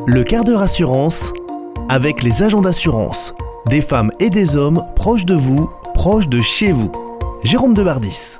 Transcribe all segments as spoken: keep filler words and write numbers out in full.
Le quart d'heure assurance avec les agents d'assurance. Des femmes et des hommes proches de vous, proches de chez vous. Jérôme Debardis.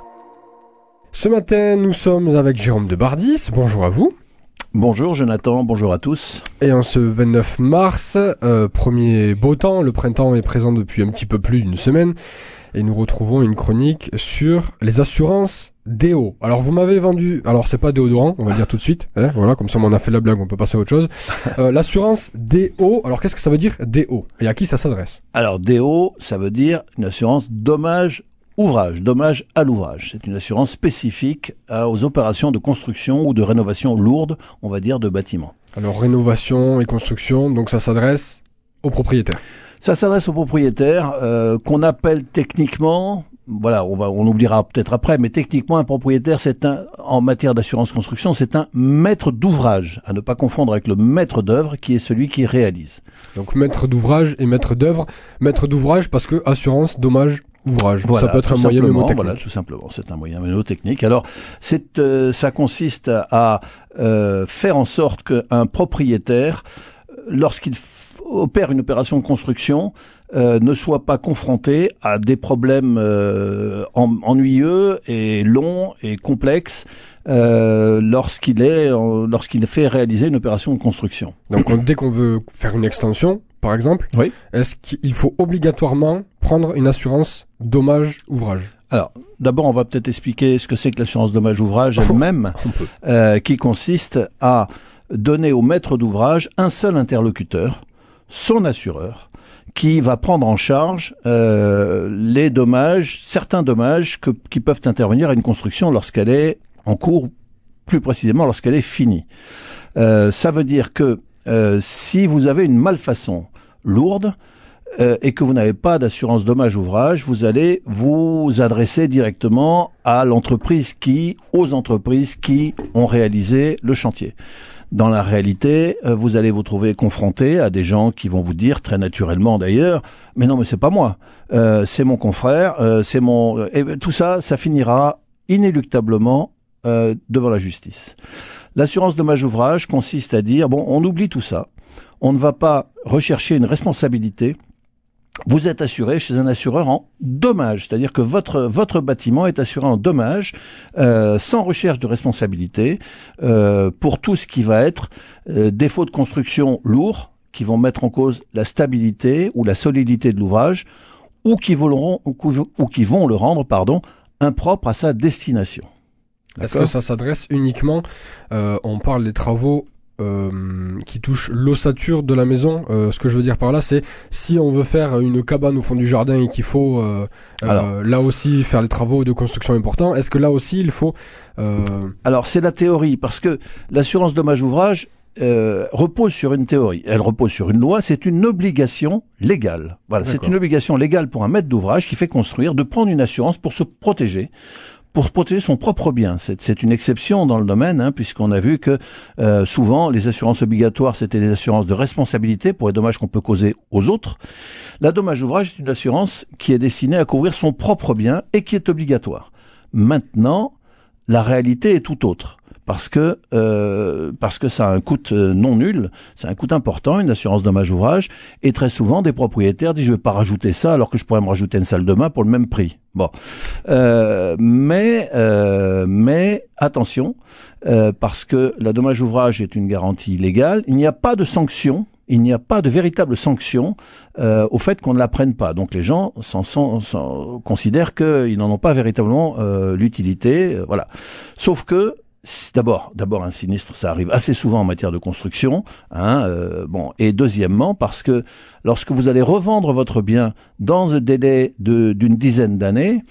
Ce matin, nous sommes avec Jérôme Debardis. Bonjour à vous. Bonjour Jonathan, bonjour à tous. Et en ce vingt-neuf mars, euh, premier beau temps, le printemps est présent depuis un petit peu plus d'une semaine. Et nous retrouvons une chronique sur les assurances déo. Alors vous m'avez vendu, alors c'est pas déodorant, on va dire tout de suite, hein, voilà, comme ça on a fait la blague, on peut passer à autre chose. Euh, l'assurance déo, alors qu'est-ce que ça veut dire déo et à qui ça s'adresse? Alors déo, ça veut dire une assurance dommage ouvrage, dommage à l'ouvrage. C'est une assurance spécifique à, aux opérations de construction ou de rénovation lourde, on va dire, de bâtiments. Alors rénovation et construction, donc ça s'adresse aux propriétaires. Ça s'adresse aux propriétaires euh, qu'on appelle techniquement, voilà, on va, on oubliera peut-être après, mais techniquement un propriétaire, c'est un, en matière d'assurance construction, c'est un maître d'ouvrage, à ne pas confondre avec le maître d'œuvre qui est celui qui réalise. Donc maître d'ouvrage et maître d'œuvre, maître d'ouvrage parce que assurance dommage ouvrage. Voilà, ça peut être un moyen mnémotechnique. Voilà, tout simplement, c'est un moyen mnémotechnique. Alors, c'est, euh, ça consiste à euh, faire en sorte qu'un propriétaire, lorsqu'il f- opère une opération de construction, euh, ne soit pas confronté à des problèmes euh, en, ennuyeux et longs et complexes euh, lorsqu'il est euh, lorsqu'il fait réaliser une opération de construction. Donc on, dès qu'on veut faire une extension, par exemple, oui. Est-ce qu'il faut obligatoirement prendre une assurance dommage ouvrage? Alors, d'abord, on va peut-être expliquer ce que c'est que l'assurance dommage ouvrage elle-même, euh, qui consiste à donner au maître d'ouvrage un seul interlocuteur, son assureur, qui va prendre en charge euh, les dommages, certains dommages que, qui peuvent intervenir à une construction lorsqu'elle est en cours, plus précisément lorsqu'elle est finie. Euh, ça veut dire que euh, si vous avez une malfaçon lourde euh, et que vous n'avez pas d'assurance dommage ouvrage, vous allez vous adresser directement à l'entreprise qui, aux entreprises qui ont réalisé le chantier. Dans la réalité, euh, vous allez vous trouver confronté à des gens qui vont vous dire, très naturellement d'ailleurs, mais non, mais c'est pas moi, euh, c'est mon confrère, euh, c'est mon... Et tout ça, ça finira inéluctablement euh, devant la justice. L'assurance dommage ouvrage consiste à dire, bon, on oublie tout ça, on ne va pas rechercher une responsabilité. Vous êtes assuré chez un assureur en dommages, c'est-à-dire que votre votre bâtiment est assuré en dommages, euh, sans recherche de responsabilité, euh, pour tout ce qui va être euh, défaut de construction lourd, qui vont mettre en cause la stabilité ou la solidité de l'ouvrage, ou qui vont ou qui vont le rendre, pardon, impropre à sa destination. Est-ce que ça s'adresse uniquement, euh, on parle des travaux Euh, qui touche l'ossature de la maison. Euh, ce que je veux dire par là, c'est si on veut faire une cabane au fond du jardin et qu'il faut euh, Alors, euh, là aussi faire les travaux de construction importants, est-ce que là aussi il faut... Euh... Alors c'est la théorie, parce que l'assurance dommage ouvrage euh, repose sur une théorie, elle repose sur une loi, c'est une obligation légale. Voilà, D'accord. C'est une obligation légale pour un maître d'ouvrage qui fait construire de prendre une assurance pour se protéger, pour protéger son propre bien. C'est, c'est une exception dans le domaine, hein, puisqu'on a vu que euh, souvent les assurances obligatoires, c'était des assurances de responsabilité pour les dommages qu'on peut causer aux autres. La dommage ouvrage est une assurance qui est destinée à couvrir son propre bien et qui est obligatoire. Maintenant, la réalité est tout autre. Parce que euh, parce que ça a un coût euh, non nul, c'est un coût important, une assurance dommage ouvrage, et très souvent des propriétaires disent je vais pas rajouter ça alors que je pourrais me rajouter une salle de bain pour le même prix. Bon, euh, mais euh, mais attention, euh, parce que la dommage ouvrage est une garantie légale, il n'y a pas de sanction. Il n'y a pas de véritable sanction euh, au fait qu'on ne la prenne pas. Donc les gens s'en sont, s'en, considèrent qu'ils n'en ont pas véritablement euh, l'utilité. Euh, voilà. Sauf que D'abord, d'abord un sinistre, ça arrive assez souvent en matière de construction, hein, euh, bon, et deuxièmement parce que lorsque vous allez revendre votre bien dans un délai de, d'une dizaine d'années,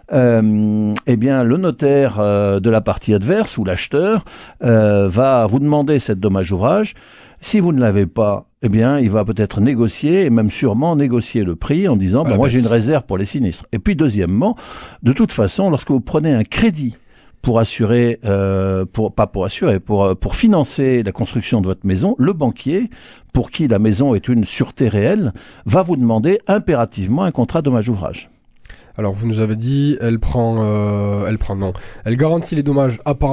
euh, eh bien le notaire euh, de la partie adverse ou l'acheteur euh, va vous demander cette dommage ouvrage. Si vous ne l'avez pas, eh bien, il va peut-être négocier et même sûrement négocier le prix en disant bon, moi j'ai une réserve pour les sinistres. Et puis deuxièmement, de toute façon, lorsque vous prenez un crédit pour assurer, euh, pour pas pour assurer, pour pour financer la construction de votre maison, le banquier, pour qui la maison est une sûreté réelle, va vous demander impérativement un contrat dommage ouvrage. Alors vous nous avez dit, elle prend, euh, elle prend non, elle garantit les dommages apparents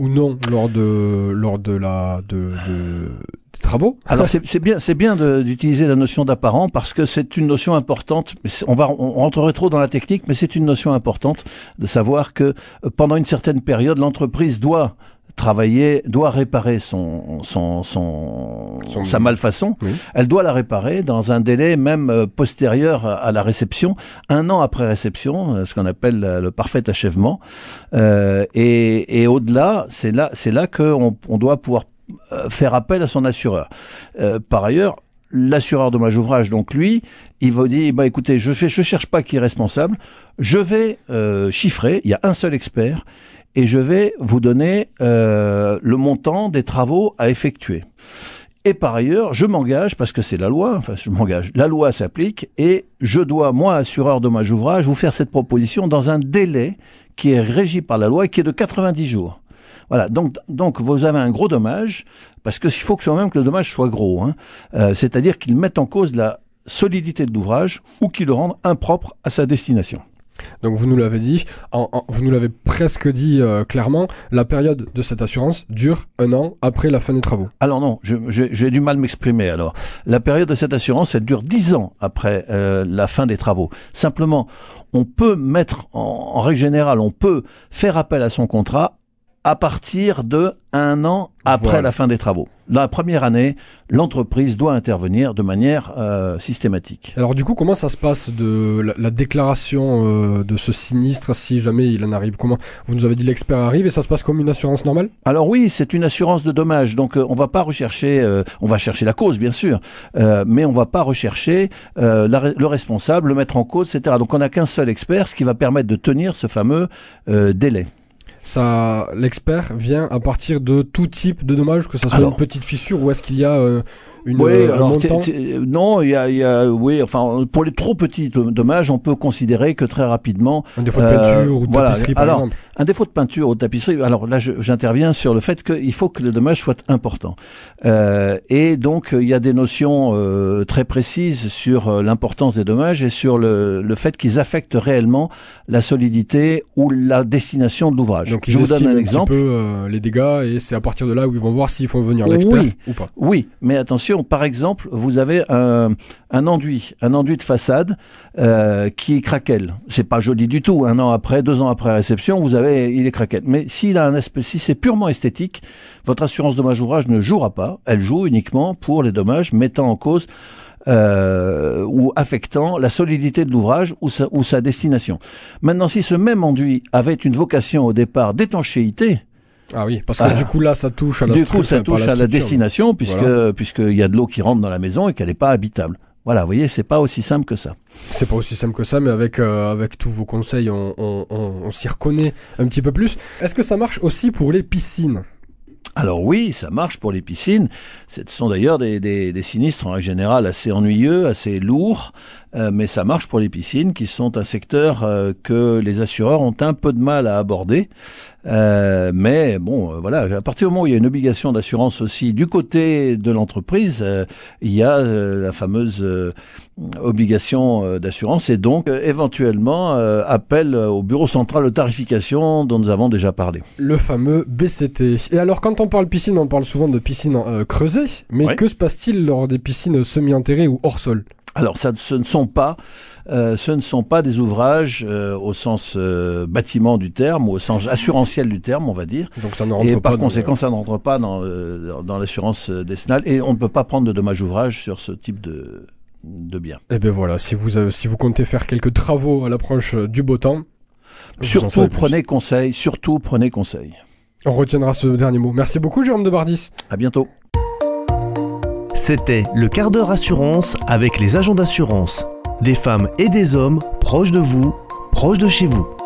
ou non lors de lors de la de, de des travaux? Alors c'est, c'est bien, c'est bien de, d'utiliser la notion d'apparent parce que c'est une notion importante. On va, on rentrerait trop dans la technique, mais c'est une notion importante de savoir que pendant une certaine période, l'entreprise doit travailler, doit réparer son, son, son, son sa malfaçon. Oui. Elle doit la réparer dans un délai même postérieur à la réception, un an après réception, ce qu'on appelle le parfait achèvement. Euh, et, et au-delà, c'est là, c'est là qu'on on doit pouvoir faire appel à son assureur. Euh, par ailleurs, l'assureur dommage ouvrage, donc lui, il va dire, bah écoutez, je fais, je cherche pas qui est responsable, je vais euh, chiffrer. Il y a un seul expert. Et je vais vous donner euh, le montant des travaux à effectuer. Et par ailleurs, je m'engage, parce que c'est la loi, enfin je m'engage, la loi s'applique, et je dois, moi, assureur dommage ouvrage, vous faire cette proposition dans un délai qui est régi par la loi et qui est de quatre-vingt-dix jours. Voilà, donc donc vous avez un gros dommage, parce que il faut que quand même que le dommage soit gros, hein. Euh, c'est-à-dire qu'il mette en cause la solidité de l'ouvrage ou qu'il le rende impropre à sa destination. Donc vous nous l'avez dit, en, en, vous nous l'avez presque dit euh, clairement, la période de cette assurance dure un an après la fin des travaux. Alors non, je, je, j'ai du mal à m'exprimer alors. La période de cette assurance, elle dure dix ans après euh, la fin des travaux. Simplement, on peut mettre, en, en règle générale, on peut faire appel à son contrat à partir de un an après voilà. la fin des travaux. Dans la première année, l'entreprise doit intervenir de manière euh, systématique. Alors du coup, comment ça se passe de la, la déclaration euh, de ce sinistre, si jamais il en arrive? Comment vous nous avez dit l'expert arrive et ça se passe comme une assurance normale? Alors oui, c'est une assurance de dommages. Donc euh, on va pas rechercher, euh, on va chercher la cause bien sûr, euh, mais on va pas rechercher euh, la, le responsable, le mettre en cause, et cetera. Donc on n'a qu'un seul expert, ce qui va permettre de tenir ce fameux euh, délai. Ça, l'expert vient à partir de tout type de dommage, que ça soit alors, une petite fissure ou est-ce qu'il y a euh, une oui, euh, alors, un montant t- t- non, il y a, il y a, oui, enfin, pour les trop petits dommages, on peut considérer que très rapidement un défaut de peinture euh, ou de voilà, tapisserie par alors, exemple. Un défaut de peinture ou de tapisserie. Alors là, je, j'interviens sur le fait qu'il faut que le dommage soit important. Euh, et donc, il y a des notions euh, très précises sur euh, l'importance des dommages et sur le, le fait qu'ils affectent réellement la solidité ou la destination de l'ouvrage. Donc, ils je vous donne un exemple. Un petit peu euh, les dégâts et c'est à partir de là où ils vont voir s'ils font venir l'expert oui, ou pas. Oui, mais attention. Par exemple, vous avez un, un enduit, un enduit de façade euh, qui craquelle. C'est pas joli du tout. Un an après, deux ans après réception, vous avez il est craquette. Mais s'il a un aspect, si c'est purement esthétique, votre assurance dommage ouvrage ne jouera pas. Elle joue uniquement pour les dommages mettant en cause euh, ou affectant la solidité de l'ouvrage ou sa, ou sa destination. Maintenant, si ce même enduit avait une vocation au départ d'étanchéité. Ah oui, parce que ah, du coup là, ça touche à la du structure. Du coup, ça touche la à la destination puisque voilà. puisqu'il y a de l'eau qui rentre dans la maison et qu'elle n'est pas habitable. Voilà, vous voyez, c'est pas aussi simple que ça. C'est pas aussi simple que ça, mais avec euh, avec tous vos conseils, on, on, on, on s'y reconnaît un petit peu plus. Est-ce que ça marche aussi pour les piscines? Alors oui, ça marche pour les piscines. Ce sont d'ailleurs des, des, des sinistres en règle générale assez ennuyeux, assez lourds, euh, mais ça marche pour les piscines qui sont un secteur euh, que les assureurs ont un peu de mal à aborder. Euh, mais bon, euh, voilà, à partir du moment où il y a une obligation d'assurance aussi du côté de l'entreprise, euh, il y a euh, la fameuse euh, obligation euh, d'assurance et donc euh, éventuellement euh, appel au bureau central de tarification dont nous avons déjà parlé. Le fameux B C T. Et alors quand on parle piscine, on parle souvent de piscine euh, creusée, mais oui. Que se passe-t-il lors des piscines semi-enterrées ou hors sol? Alors, ça, ce ne sont pas, euh, ce ne sont pas des ouvrages euh, au sens euh, bâtiment du terme ou au sens assurantiel du terme, on va dire. Donc ça ne rentre et pas. Par conséquent, le... ça ne rentre pas dans euh, dans l'assurance décennale et on ne peut pas prendre de dommages ouvrages sur ce type de de bien. Et ben voilà, si vous euh, si vous comptez faire quelques travaux à l'approche du beau temps, surtout prenez conseil, surtout prenez conseil. On retiendra ce dernier mot. Merci beaucoup, Jérôme de Bardis. À bientôt. C'était le quart d'heure assurance avec les agents d'assurance. Des femmes et des hommes proches de vous, proches de chez vous.